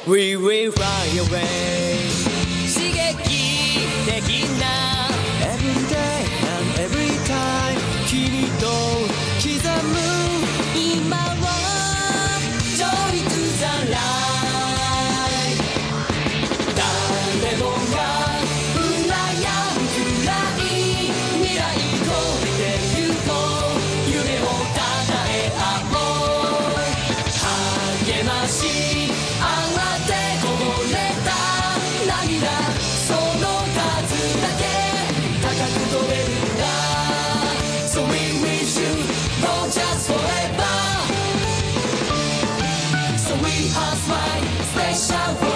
We will fly away 刺激的な Every day and every time 君と刻む今を Joy to the light 誰もが羨むくらい未来超えてゆこう夢を叶え合おう励ましSpecial